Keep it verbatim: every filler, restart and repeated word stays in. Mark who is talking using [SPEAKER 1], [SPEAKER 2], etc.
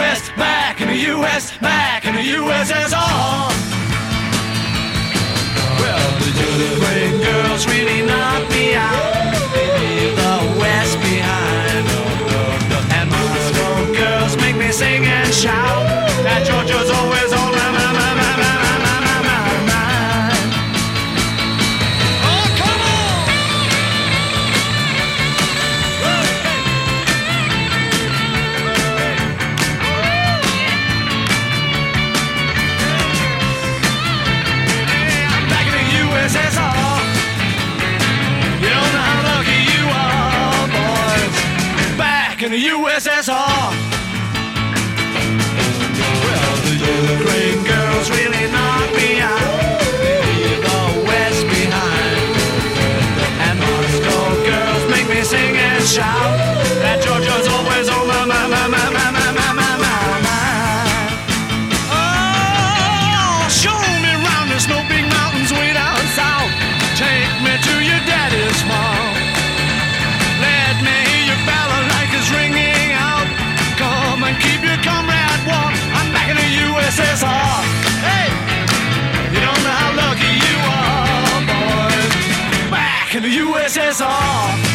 [SPEAKER 1] S, back in the U S, back in the U S S R. Well, the Ukraine girls really knock me out. They leave the West behind. And Moscow girls make me sing and shout. That Georgia's always on my, my, my, my, my, my, my, my mind. Oh, come on! I'm back in the U S S R. You don't know how lucky you are, boys. Back in the U S S R. Ukraine girls really knock me out. They leave the West behind. And Moscow girls make me sing and shout. That Georgia's always on my, my, my, my, my, my, my, my, my mind. Oh, show me round the snow big mountains way down south. Take me to your daddy's farm. Let me hear your balalaikas ringing out. Come and keep your comrade warm. I'm back in the U S S R. Hey, you don't know how lucky you are, boys. Back in the U S S R.